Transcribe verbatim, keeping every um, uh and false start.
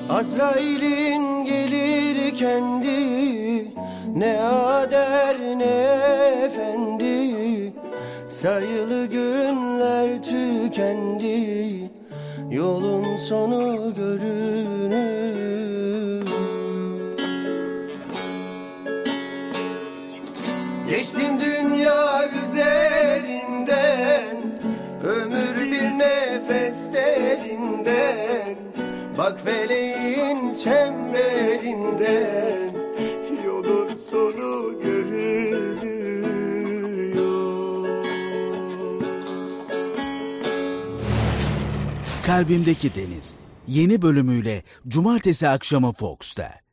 Azrail'in gelir kendi, ne ader ne efendi. Sayılı günler tükendi, yolun sonu görünür. Geçtim dünya üzerinden, ömür bir nefes derinden. Bak feleğin çemberinden, yolun sonu görünüyor. Kalbimdeki Deniz yeni bölümüyle Cumartesi akşamı Fox'ta.